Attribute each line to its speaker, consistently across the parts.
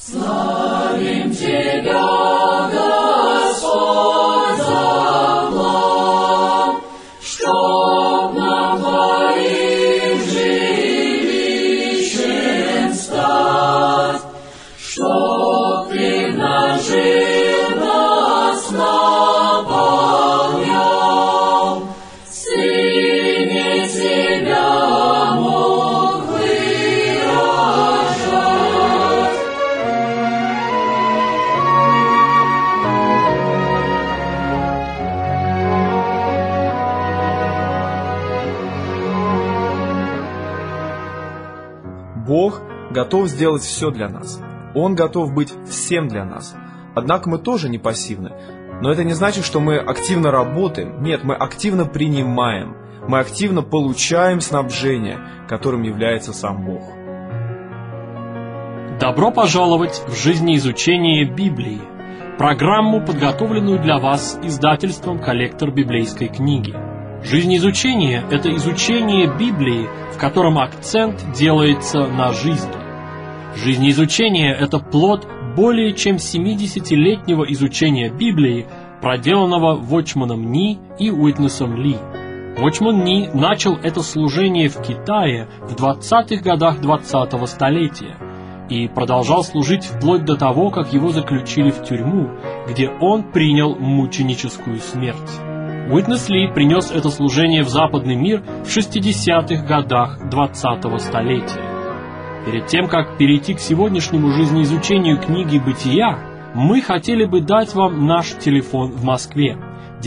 Speaker 1: Славим Тебя, Господь, за план, чтоб нам Твоим жилищем стать, чтоб Ты нажил нас наполнял, Сыне Тебя мог выражать.
Speaker 2: Бог готов сделать все для нас. Он готов быть всем для нас. Однако мы тоже не пассивны. Но это не значит, что мы активно работаем. Нет, мы активно принимаем. Мы активно получаем снабжение, которым является сам Бог.
Speaker 3: Добро пожаловать в жизнеизучение Библии, программу, подготовленную для вас издательством «Коллектор библейской книги». Жизнеизучение – это изучение Библии, в котором акцент делается на жизни. Жизнеизучение – это плод более чем 70-летнего изучения Библии, проделанного Watchman Nee и Witnessом Ли. Watchman Nee начал это служение в Китае в 20-х годах 20-го столетия и продолжал служить вплоть до того, как его заключили в тюрьму, где он принял мученическую смерть. Witness Ли принес это служение в западный мир в 60-х годах 20-го столетия. Перед тем, как перейти к сегодняшнему жизнеизучению книги «Бытия», мы хотели бы дать вам наш телефон в Москве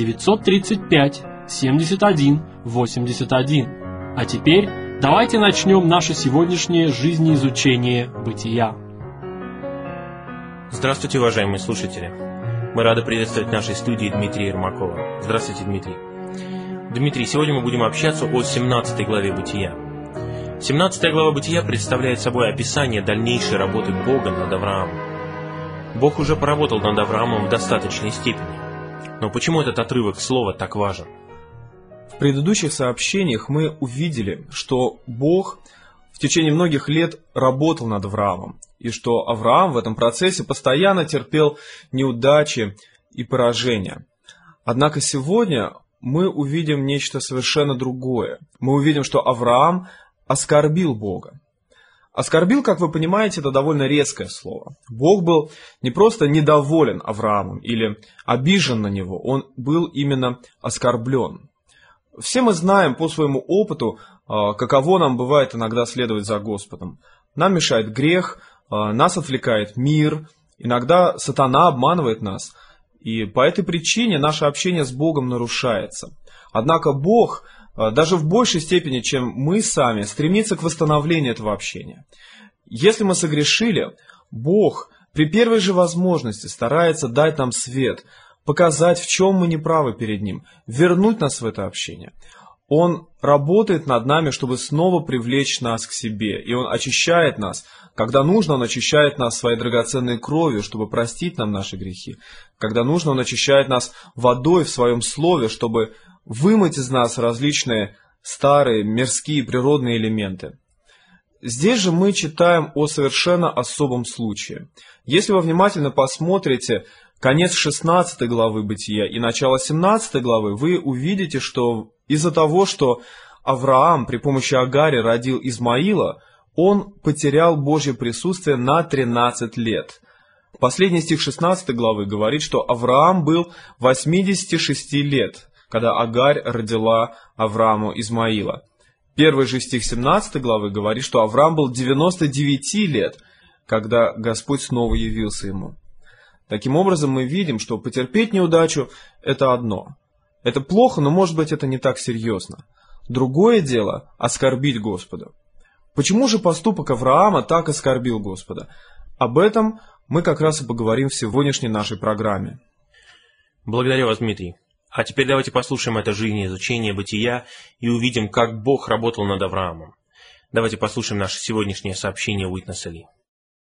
Speaker 3: 935-71-81. А теперь давайте начнем наше сегодняшнее жизнеизучение «Бытия».
Speaker 4: Здравствуйте, уважаемые слушатели. Мы рады приветствовать в нашей студии Дмитрия Ермакова. Здравствуйте, Дмитрий. Дмитрий, сегодня мы будем общаться о 17 главе «Бытия». 17 глава «Бытия» представляет собой описание дальнейшей работы Бога над Авраамом. Бог уже поработал над Авраамом в достаточной степени. Но почему этот отрывок слова так важен?
Speaker 2: В предыдущих сообщениях мы увидели, что Бог в течение многих лет работал над Авраамом, и что Авраам в этом процессе постоянно терпел неудачи и поражения. Однако сегодня мы увидим нечто совершенно другое. Мы увидим, что Авраам оскорбил Бога. Оскорбил, как вы понимаете, это довольно резкое слово. Бог был не просто недоволен Авраамом или обижен на него, он был именно оскорблен. Все мы знаем по своему опыту, каково нам бывает иногда следовать за Господом. Нам мешает грех, нас отвлекает мир, иногда сатана обманывает нас, и по этой причине наше общение с Богом нарушается. Однако Бог, даже в большей степени, чем мы сами, стремится к восстановлению этого общения. Если мы согрешили, Бог при первой же возможности старается дать нам свет, показать, в чем мы неправы перед Ним, вернуть нас в это общение. Он работает над нами, чтобы снова привлечь нас к себе, и Он очищает нас. Когда нужно, Он очищает нас своей драгоценной кровью, чтобы простить нам наши грехи. Когда нужно, Он очищает нас водой в Своем Слове, чтобы вымыть из нас различные старые, мирские, природные элементы. Здесь же мы читаем о совершенно особом случае. Если вы внимательно посмотрите конец 16 главы Бытия и начало 17 главы, вы увидите, что из-за того, что Авраам при помощи Агари родил Измаила, он потерял Божье присутствие на 13 лет. Последний стих 16 главы говорит, что Авраам был 86 лет, когда Агарь родила Аврааму Измаила. Первый же стих 17 главы говорит, что Авраам был 99 лет, когда Господь снова явился ему. Таким образом, мы видим, что потерпеть неудачу – это одно. Это плохо, но, может быть, это не так серьезно. Другое дело – оскорбить Господа. Почему же поступок Авраама так оскорбил Господа? Об этом мы как раз и поговорим в сегодняшней нашей программе.
Speaker 4: Благодарю вас, Дмитрий. А теперь давайте послушаем это жизнеизучение Бытия и увидим, как Бог работал над Авраамом. Давайте послушаем наше сегодняшнее сообщение Witness Ли.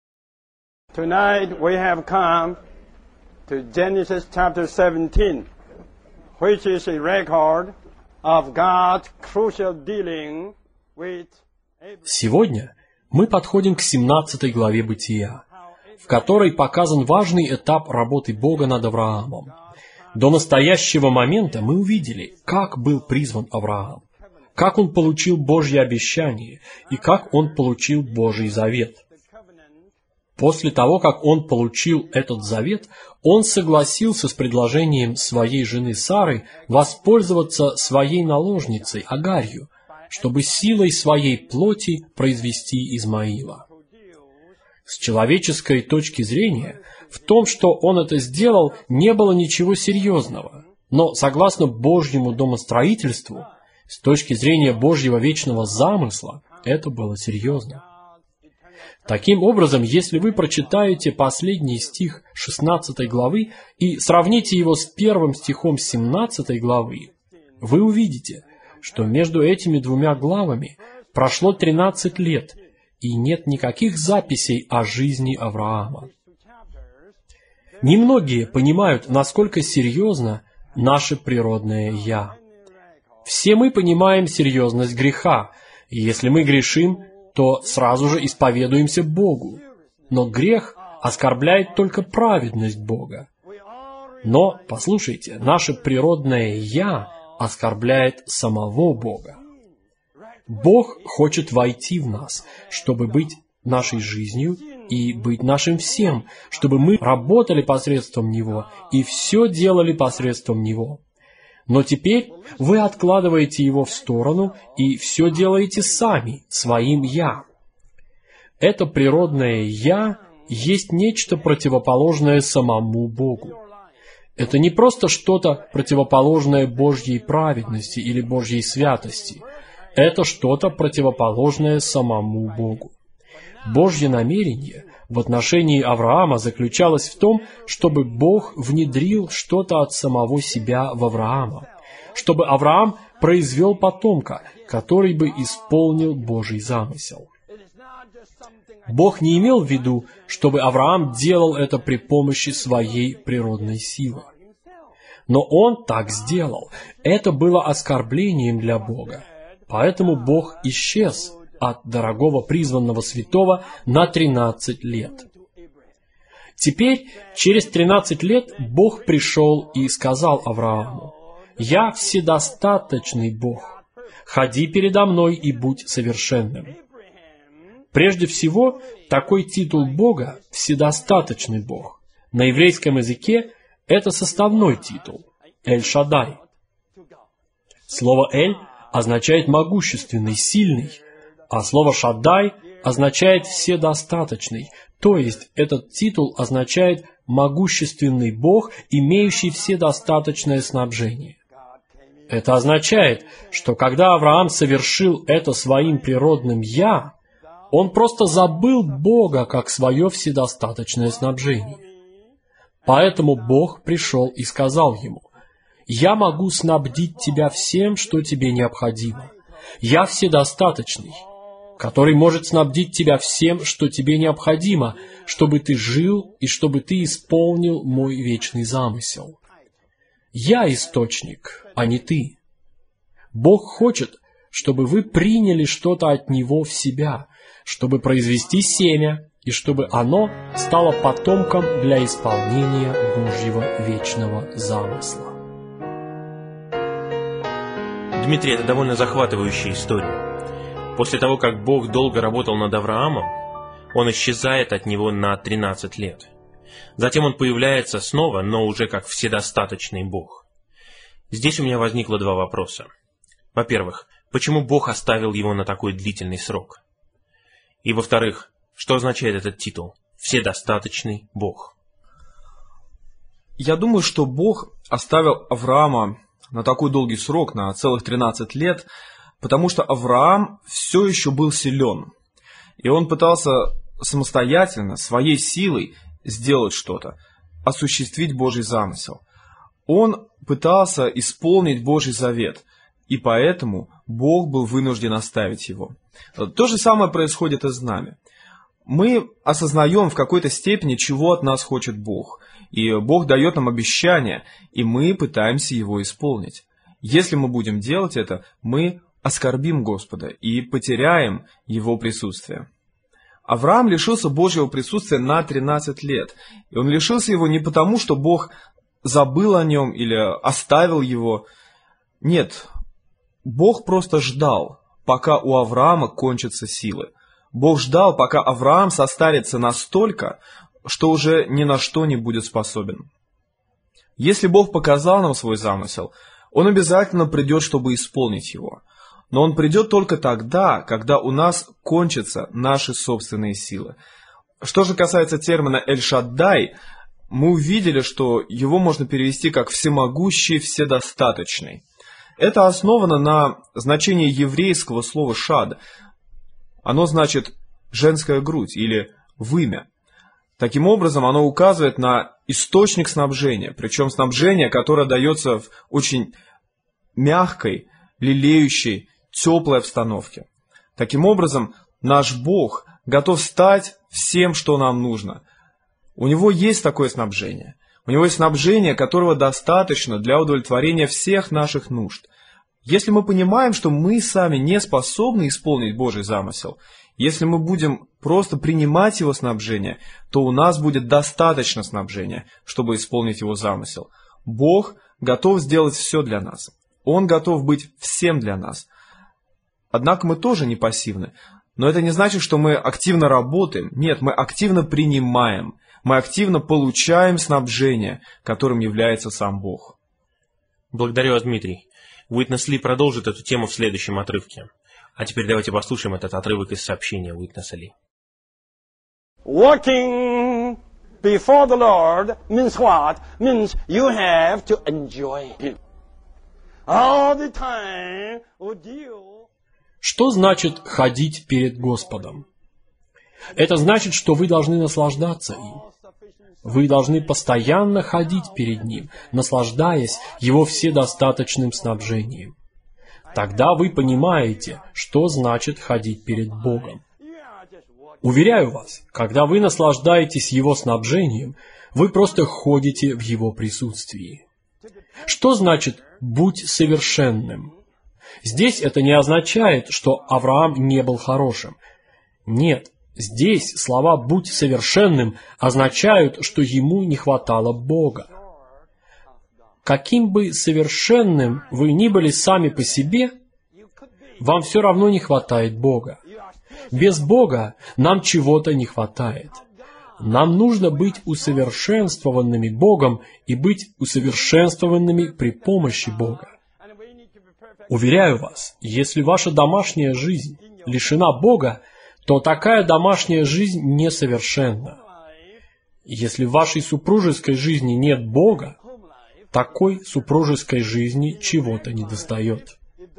Speaker 5: Tonight we have come to Genesis chapter 17, which is a record of God's crucial dealing with Abraham.
Speaker 3: Сегодня мы подходим к 17 главе Бытия. в которой показан важный этап работы Бога над Авраамом. До настоящего момента мы увидели, как был призван Авраам, как он получил Божье обещание и как он получил Божий завет. После того, как он получил этот завет, он согласился с предложением своей жены Сары воспользоваться своей наложницей Агарью, чтобы силой своей плоти произвести Измаила. С человеческой точки зрения, в том, что он это сделал, не было ничего серьезного, но согласно Божьему домостроительству, с точки зрения Божьего вечного замысла, это было серьезно. Таким образом, если вы прочитаете последний стих 16 главы и сравните его с первым стихом 17 главы, вы увидите, что между этими двумя главами прошло 13 лет, и нет никаких записей о жизни Авраама. Немногие понимают, насколько серьезно наше природное «я». Все мы понимаем серьезность греха, и если мы грешим, то сразу же исповедуемся Богу. Но грех оскорбляет только праведность Бога. Но, послушайте, наше природное «я» оскорбляет самого Бога. Бог хочет войти в нас, чтобы быть нашей жизнью и быть нашим всем, чтобы мы работали посредством Него и все делали посредством Него. Но теперь вы откладываете его в сторону и все делаете сами, своим «я». Это природное «я» есть нечто противоположное самому Богу. Это не просто что-то противоположное Божьей праведности или Божьей святости. Это что-то противоположное самому Богу. Божье намерение в отношении Авраама заключалось в том, чтобы Бог внедрил что-то от самого себя в Авраама, чтобы Авраам произвел потомка, который бы исполнил Божий замысел. Бог не имел в виду, чтобы Авраам делал это при помощи своей природной силы. Но он так сделал. Это было оскорблением для Бога. Поэтому Бог исчез от дорогого призванного святого на 13 лет. Теперь, через 13 лет, Бог пришел и сказал Аврааму: «Я вседостаточный Бог. Ходи передо мной и будь совершенным». Прежде всего, такой титул Бога – «вседостаточный Бог». На еврейском языке это составной титул – «Эль-Шаддай». Слово «Эль» означает «могущественный», «сильный», а слово «Шаддай» означает «вседостаточный», то есть этот титул означает «могущественный Бог, имеющий вседостаточное снабжение». Это означает, что когда Авраам совершил это своим природным «я», он просто забыл Бога как свое вседостаточное снабжение. Поэтому Бог пришел и сказал ему: «Я могу снабдить тебя всем, что тебе необходимо. Я вседостаточный, который может снабдить тебя всем, что тебе необходимо, чтобы ты жил и чтобы ты исполнил мой вечный замысел. Я источник, а не ты. Бог хочет, чтобы вы приняли что-то от Него в себя, чтобы произвести семя, и чтобы оно стало потомком для исполнения Божьего вечного замысла».
Speaker 4: Дмитрий, это довольно захватывающая история. После того, как Бог долго работал над Авраамом, он исчезает от него на 13 лет. Затем он появляется снова, но уже как вседостаточный Бог. Здесь у меня возникло два вопроса. Во-первых, почему Бог оставил его на такой длительный срок? И во-вторых, что означает этот титул «Вседостаточный Бог»?
Speaker 2: Я думаю, что Бог оставил Авраама на такой долгий срок, на целых 13 лет, потому что Авраам все еще был силен. И он пытался самостоятельно, своей силой сделать что-то, осуществить Божий замысел. Он пытался исполнить Божий завет, и поэтому Бог был вынужден оставить его. То же самое происходит и с нами. Мы осознаем в какой-то степени, чего от нас хочет Бог. И Бог дает нам обещание, и мы пытаемся его исполнить. Если мы будем делать это, мы оскорбим Господа и потеряем Его присутствие. Авраам лишился Божьего присутствия на 13 лет. И он лишился его не потому, что Бог забыл о нем или оставил его. Нет, Бог просто ждал, пока у Авраама кончатся силы. Бог ждал, пока Авраам состарится настолько, что уже ни на что не будет способен. Если Бог показал нам свой замысел, Он обязательно придет, чтобы исполнить его. Но Он придет только тогда, когда у нас кончатся наши собственные силы. Что же касается термина «эль-шаддай», мы увидели, что его можно перевести как «всемогущий, вседостаточный». Это основано на значении еврейского слова «шад». Оно значит «женская грудь» или «вымя». Таким образом, оно указывает на источник снабжения, причем снабжение, которое дается в очень мягкой, лелеющей, теплой обстановке. Таким образом, наш Бог готов стать всем, что нам нужно. У Него есть такое снабжение. У Него есть снабжение, которого достаточно для удовлетворения всех наших нужд. Если мы понимаем, что мы сами не способны исполнить Божий замысел, если мы будем просто принимать Его снабжение, то у нас будет достаточно снабжения, чтобы исполнить Его замысел. Бог готов сделать все для нас. Он готов быть всем для нас. Однако мы тоже не пассивны. Но это не значит, что мы активно работаем. Нет, мы активно принимаем. Мы активно получаем снабжение, которым является сам Бог.
Speaker 4: Благодарю вас, Дмитрий. Уитнес Ли продолжит эту тему в следующем отрывке. А теперь давайте послушаем этот отрывок из сообщения Уитнеса Ли.
Speaker 5: Walking before the Lord means what? Means you have to enjoy Him. All the time would you...
Speaker 3: Что значит ходить перед Господом? Это значит, что вы должны наслаждаться им. Вы должны постоянно ходить перед Ним, наслаждаясь Его вседостаточным снабжением. Тогда вы понимаете, что значит ходить перед Богом. Уверяю вас, когда вы наслаждаетесь Его снабжением, вы просто ходите в Его присутствии. Что значит «будь совершенным»? Здесь это не означает, что Авраам не был хорошим. Нет, здесь слова «будь совершенным» означают, что ему не хватало Бога. Каким бы совершенным вы ни были сами по себе, вам все равно не хватает Бога. Без Бога нам чего-то не хватает. Нам нужно быть усовершенствованными Богом и быть усовершенствованными при помощи Бога. Уверяю вас, если ваша домашняя жизнь лишена Бога, то такая домашняя жизнь несовершенна. Если в вашей супружеской жизни нет Бога, такой супружеской жизни чего-то недостает.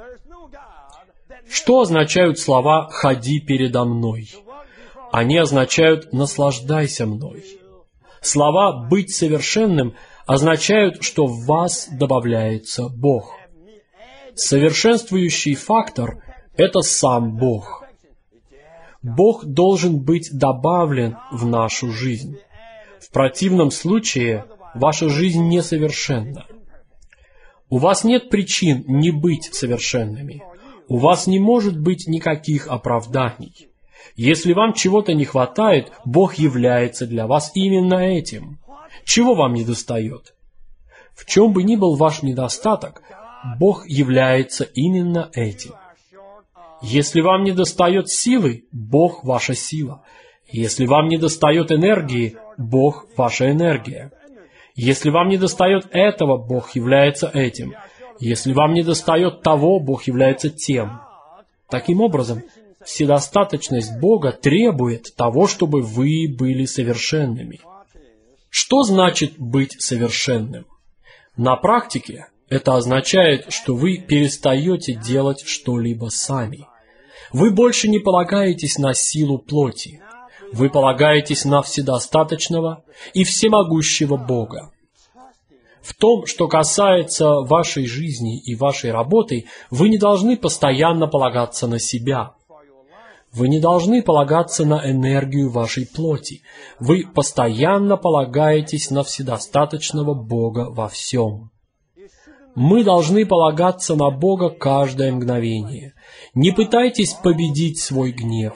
Speaker 3: Что означают слова «ходи передо мной»? Они означают «наслаждайся мной». Слова «быть совершенным» означают, что в вас добавляется Бог. Совершенствующий фактор – это сам Бог. Бог должен быть добавлен в нашу жизнь. В противном случае ваша жизнь несовершенна. У вас нет причин не быть совершенными. У вас не может быть никаких оправданий. Если вам чего-то не хватает, Бог является для вас именно этим. Чего вам недостает? В чем бы ни был ваш недостаток, Бог является именно этим. Если вам недостает силы, Бог – ваша сила. Если вам недостает энергии, Бог – ваша энергия. Если вам недостает этого, Бог является этим. Если вам недостает того, Бог является тем. Таким образом, вседостаточность Бога требует того, чтобы вы были совершенными. Что значит быть совершенным? На практике это означает, что вы перестаете делать что-либо сами. Вы больше не полагаетесь на силу плоти. Вы полагаетесь на вседостаточного и всемогущего Бога. В том, что касается вашей жизни и вашей работы, вы не должны постоянно полагаться на себя. Вы не должны полагаться на энергию вашей плоти. Вы постоянно полагаетесь на вседостаточного Бога во всем. Мы должны полагаться на Бога каждое мгновение. Не пытайтесь победить свой гнев.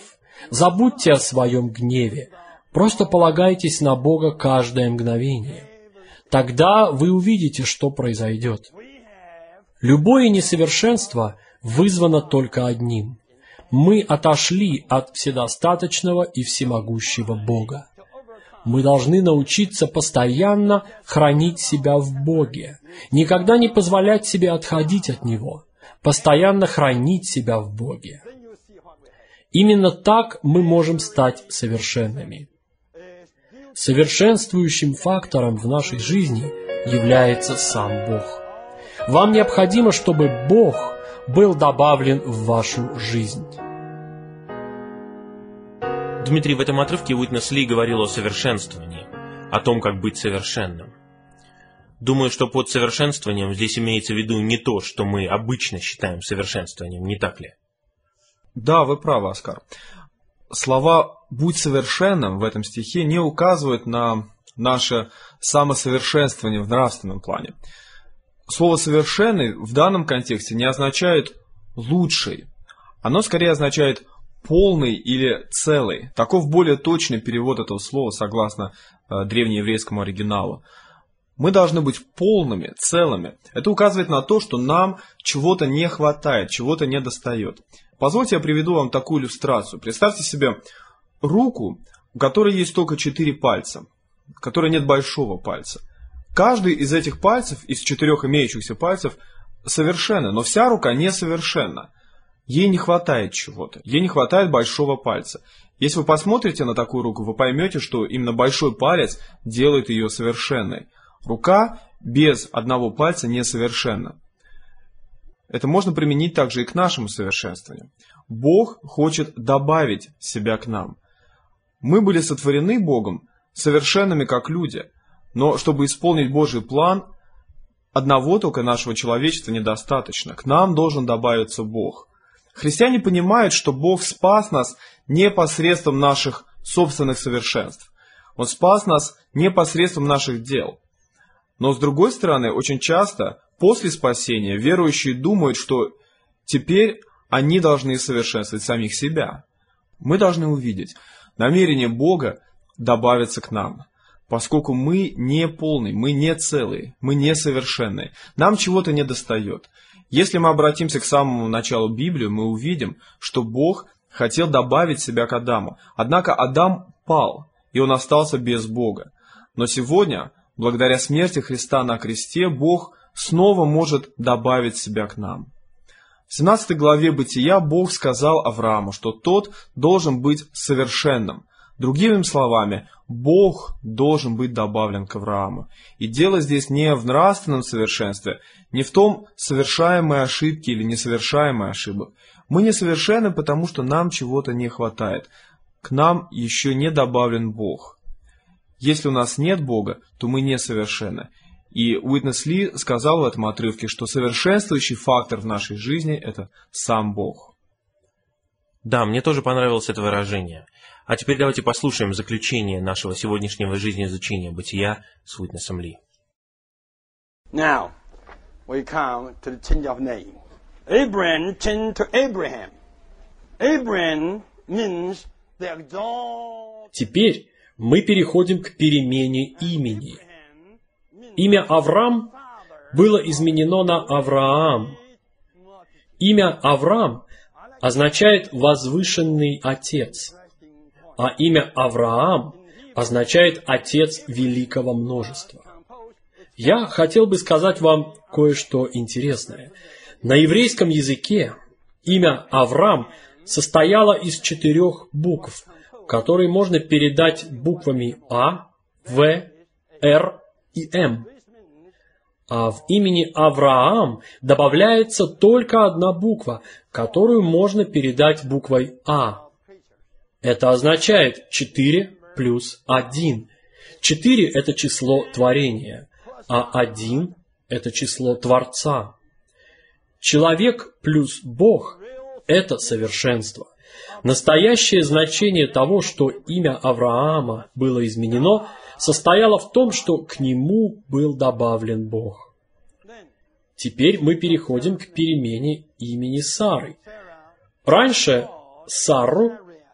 Speaker 3: Забудьте о своем гневе. Просто полагайтесь на Бога каждое мгновение. Тогда вы увидите, что произойдет. Любое несовершенство вызвано только одним. Мы отошли от вседостаточного и всемогущего Бога. Мы должны научиться постоянно хранить себя в Боге, никогда не позволять себе отходить от Него, постоянно хранить себя в Боге. Именно так мы можем стать совершенными. Совершенствующим фактором в нашей жизни является сам Бог. Вам необходимо, чтобы Бог был добавлен в вашу жизнь.
Speaker 4: Дмитрий, в этом отрывке Уитнес Ли говорил о совершенствовании, о том, как быть совершенным. Думаю, что под совершенствованием здесь имеется в виду не то, что мы обычно считаем совершенствованием, не так ли?
Speaker 2: Да, вы правы, Оскар. Слова «будь совершенным» в этом стихе не указывают на наше самосовершенствование в нравственном плане. Слово «совершенный» в данном контексте не означает «лучший». Оно скорее означает «полный» или «целый». Таков более точный перевод этого слова согласно древнееврейскому оригиналу. Мы должны быть полными, целыми. Это указывает на то, что нам чего-то не хватает, чего-то недостает. Позвольте я приведу вам такую иллюстрацию. Представьте себе руку, у которой есть только 4 пальца, у которой нет большого пальца. Каждый из этих пальцев, из 4 имеющихся пальцев, совершенна, но вся рука несовершенна. Ей не хватает чего-то, ей не хватает большого пальца. Если вы посмотрите на такую руку, вы поймете, что именно большой палец делает ее совершенной. Рука без одного пальца несовершенна. Это можно применить также и к нашему совершенствованию. Бог хочет добавить себя к нам. Мы были сотворены Богом совершенными как люди, но чтобы исполнить Божий план, одного только нашего человечества недостаточно. К нам должен добавиться Бог. Христиане понимают, что Бог спас нас не посредством наших собственных совершенств. Он спас нас не посредством наших дел. Но с другой стороны, очень часто после спасения верующие думают, что теперь они должны совершенствовать самих себя. Мы должны увидеть, намерение Бога добавиться к нам, поскольку мы не полные, мы не целые, мы не совершенные, нам чего-то недостает. Если мы обратимся к самому началу Библии, мы увидим, что Бог хотел добавить себя к Адаму. Однако Адам пал, и он остался без Бога. Но сегодня, благодаря смерти Христа на кресте, Бог снова может добавить себя к нам. В 17 главе Бытия Бог сказал Аврааму, что тот должен быть совершенным. Другими словами, Бог должен быть добавлен к Аврааму. И дело здесь не в нравственном совершенстве, не в том, совершаемые ошибки или несовершаемые ошибок. Мы несовершенны, потому что нам чего-то не хватает. К нам еще не добавлен Бог. Если у нас нет Бога, то мы несовершенны. И Уитнес Ли сказал в этом отрывке, что совершенствующий фактор в нашей жизни – это сам Бог.
Speaker 4: Да, мне тоже понравилось это выражение. А теперь давайте послушаем заключение нашего сегодняшнего жизнеизучения бытия с Уитнесом Ли.
Speaker 5: Now, we come to the change of name. Abraham changed to Abraham. Abraham means the exalted.
Speaker 3: Теперь мы переходим к перемене имени. Имя Авраам было изменено на Авраам. Имя Авраам означает «возвышенный отец», а имя Авраам означает «отец великого множества». Я хотел бы сказать вам кое-что интересное. На еврейском языке имя Авраам состояло из 4 букв, которые можно передать буквами А, В, Р и М. А в имени Авраам добавляется только одна буква, которую можно передать буквой А. Это означает 4 плюс 1. 4 – это число творения, а 1 – это число Творца. Человек плюс Бог – это совершенство. Настоящее значение того, что имя Авраама было изменено, состояло в том, что к нему был добавлен Бог. Теперь мы переходим к перемене имени Сары. Раньше Сарру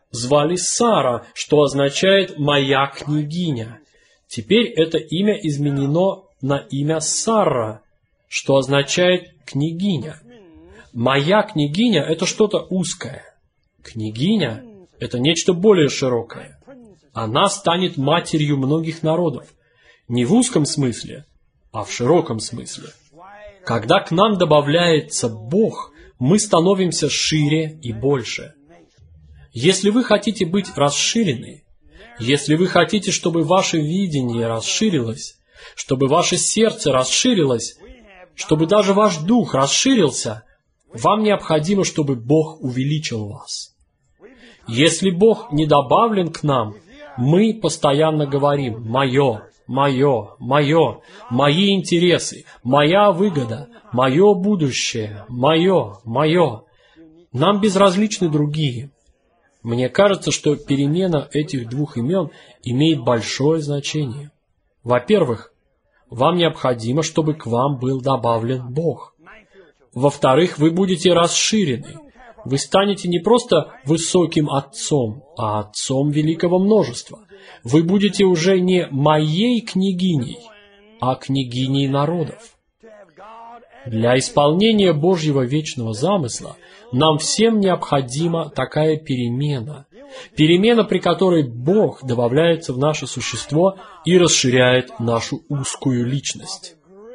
Speaker 3: звали Сара, что означает «моя княгиня». Теперь это имя изменено на имя Сара, что означает «княгиня». «Моя княгиня» — это что-то узкое. «Княгиня» — это нечто более широкое. Она станет матерью многих народов. Не в узком смысле, а в широком смысле. Когда к нам добавляется Бог, мы становимся шире и больше. Если вы хотите быть расширены, если вы хотите, чтобы ваше видение расширилось, чтобы ваше сердце расширилось, чтобы даже ваш дух расширился, вам необходимо, чтобы Бог увеличил вас. Если Бог не добавлен к нам, мы постоянно говорим «моё», «моё», «моё», «мои интересы», «моя выгода», «моё будущее», «моё», «моё». Нам безразличны другие. Мне кажется, что перемена этих двух имен имеет большое значение. Во-первых, вам необходимо, чтобы к вам был добавлен Бог. Во-вторых, вы будете расширены. Вы станете не просто высоким отцом, а отцом великого множества. Вы будете уже не моей княгиней, а княгиней народов. Для исполнения Божьего вечного замысла нам всем необходима такая перемена. Перемена, при которой Бог добавляется в наше существо и расширяет нашу узкую личность.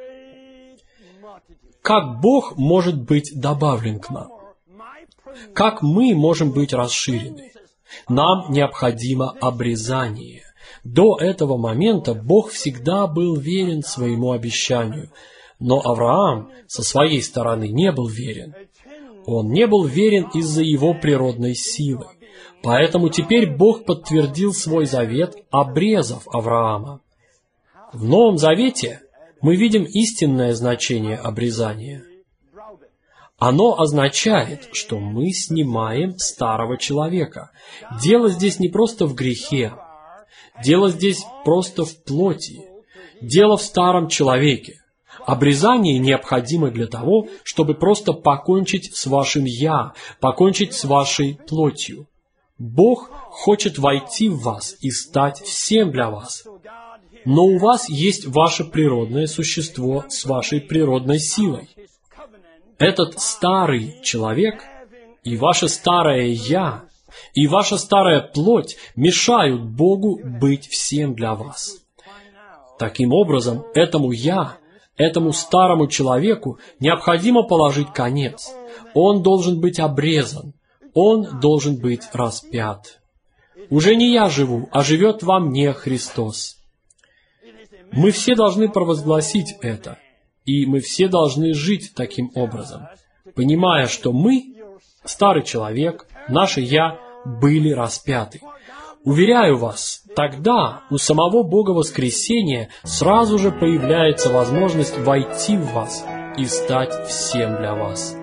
Speaker 3: Как Бог может быть добавлен к нам? Как мы можем быть расширены? Нам необходимо обрезание. До этого момента Бог всегда был верен своему обещанию, но Авраам со своей стороны не был верен. Он не был верен из-за его природной силы. Поэтому теперь Бог подтвердил свой завет, обрезав Авраама. В Новом Завете мы видим истинное значение обрезания. Оно означает, что мы снимаем старого человека. Дело здесь не просто в грехе. Дело здесь просто в плоти. Дело в старом человеке. Обрезание необходимо для того, чтобы просто покончить с вашим «я», покончить с вашей плотью. Бог хочет войти в вас и стать всем для вас. Но у вас есть ваше природное существо с вашей природной силой. Этот старый человек и ваше старое «я», и ваша старая плоть мешают Богу быть всем для вас. Таким образом, этому «я», этому старому человеку необходимо положить конец. Он должен быть обрезан. Он должен быть распят. Уже не я живу, а живет во мне Христос. Мы все должны провозгласить это, и мы все должны жить таким образом, понимая, что мы, старый человек, наше «я», были распяты. Уверяю вас, тогда у самого Бога воскресения сразу же появляется возможность войти в вас и стать всем для вас.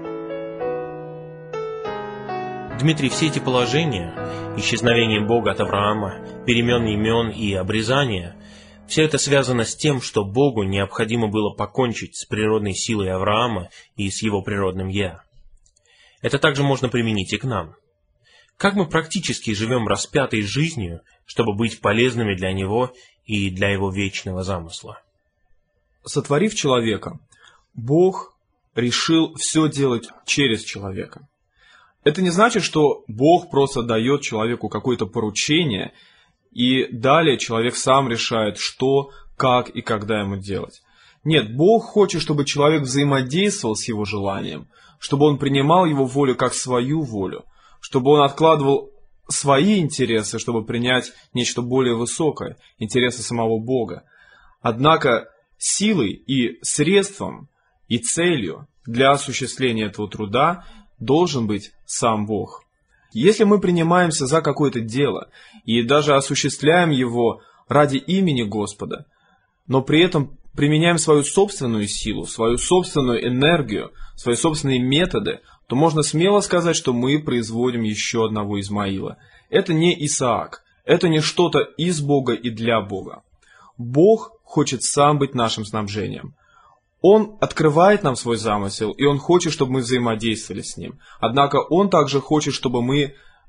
Speaker 4: Дмитрий, все эти положения, исчезновение Бога от Авраама, перемен имен и обрезание, все это связано с тем, что Богу необходимо было покончить с природной силой Авраама и с его природным «я». Это также можно применить и к нам. Как мы практически живем распятой жизнью, чтобы быть полезными для Него и для Его вечного замысла?
Speaker 2: Сотворив человека, Бог решил все делать через человека. Это не значит, что Бог просто дает человеку какое-то поручение, и далее человек сам решает, что, как и когда ему делать. Нет, Бог хочет, чтобы человек взаимодействовал с его желанием, чтобы он принимал его волю как свою волю, чтобы он откладывал свои интересы, чтобы принять нечто более высокое, интересы самого Бога. Однако силой и средством, и целью для осуществления этого труда должен быть сам Бог. Если мы принимаемся за какое-то дело и даже осуществляем его ради имени Господа, но при этом применяем свою собственную силу, свою собственную энергию, свои собственные методы, то можно смело сказать, что мы производим еще одного Измаила. Это не Исаак, это не что-то из Бога и для Бога. Бог хочет сам быть нашим снабжением. Он открывает нам свой замысел, и Он хочет, чтобы мы взаимодействовали с Ним. Однако Он также хочет, чтобы мы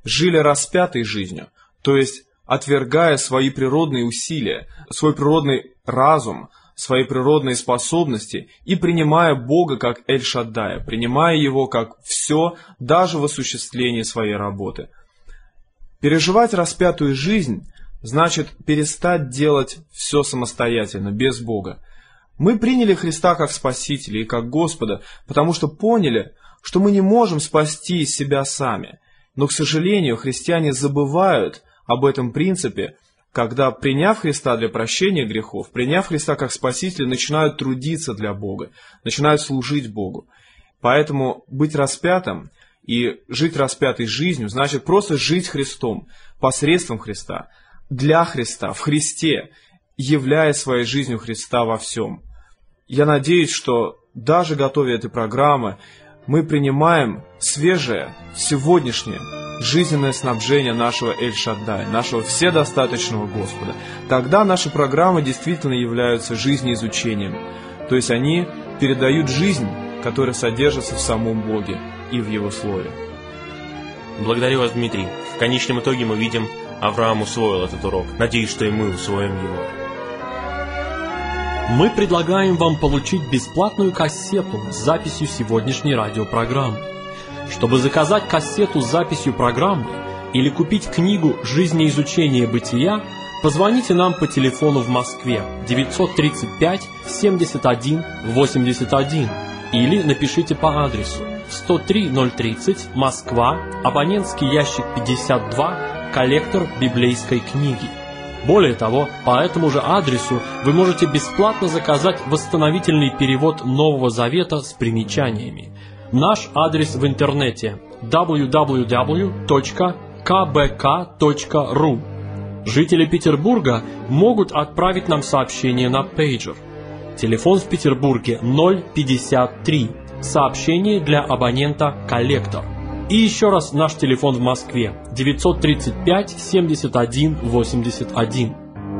Speaker 2: жили распятой жизнью, то есть отвергая свои природные усилия, свой природный разум, свои природные способности и принимая Бога как Эль-Шаддая, принимая Его как все, даже в осуществлении своей работы. Переживать распятую жизнь значит перестать делать все самостоятельно, без Бога. Мы приняли Христа как Спасителя и как Господа, потому что поняли, что мы не можем спасти себя сами. Но, к сожалению, христиане забывают об этом принципе, когда, приняв Христа для прощения грехов, приняв Христа как Спасителя, начинают трудиться для Бога, начинают служить Богу. Поэтому быть распятым и жить распятой жизнью значит просто жить Христом, посредством Христа, для Христа, в Христе, являя своей жизнью Христа во всем. Я надеюсь, что даже готовя этой программы, мы принимаем свежее, сегодняшнее, жизненное снабжение нашего Эль-Шаддая, нашего вседостаточного Господа. Тогда наши программы действительно являются жизнеизучением, то есть они передают жизнь, которая содержится в самом Боге и в Его Слове.
Speaker 4: Благодарю вас, Дмитрий. В конечном итоге мы видим, Авраам усвоил этот урок. Надеюсь, что и мы усвоим его.
Speaker 3: Мы предлагаем вам получить бесплатную кассету с записью сегодняшней радиопрограммы. Чтобы заказать кассету с записью программы или купить книгу «Жизнеизучение бытия», позвоните нам по телефону в Москве 935 71 81 или напишите по адресу 103-030, Москва, абонентский ящик 52, коллектор библейской книги. Более того, по этому же адресу вы можете бесплатно заказать восстановительный перевод Нового Завета с примечаниями. Наш адрес в интернете www.kbk.ru. Жители Петербурга могут отправить нам сообщение на пейджер. Телефон в Петербурге 053. Сообщение для абонента «Коллектор». И еще раз наш телефон в Москве 935 71 81.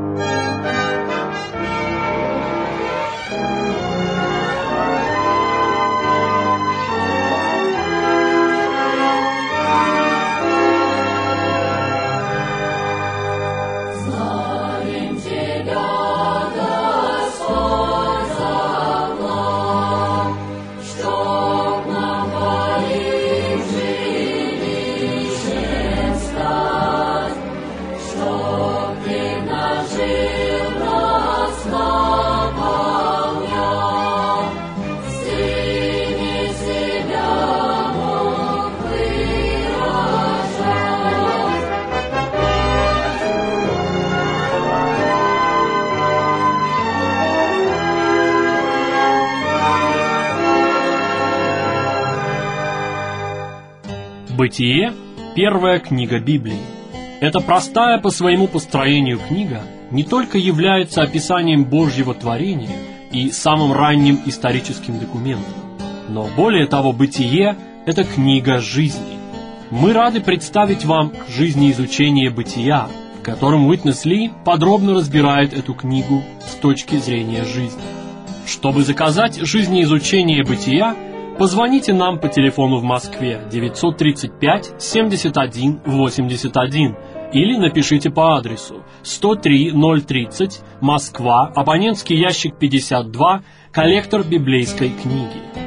Speaker 3: Бытие – первая книга Библии. Эта простая по своему построению книга не только является описанием Божьего творения и самым ранним историческим документом, но более того, Бытие – это книга жизни. Мы рады представить вам жизнеизучение бытия, в котором Уитнес Ли подробно разбирает эту книгу с точки зрения жизни. Чтобы заказать жизнеизучение бытия, позвоните нам по телефону в Москве 935 71 81 или напишите по адресу 103-030, Москва, абонентский ящик 52, коллектор библейской книги.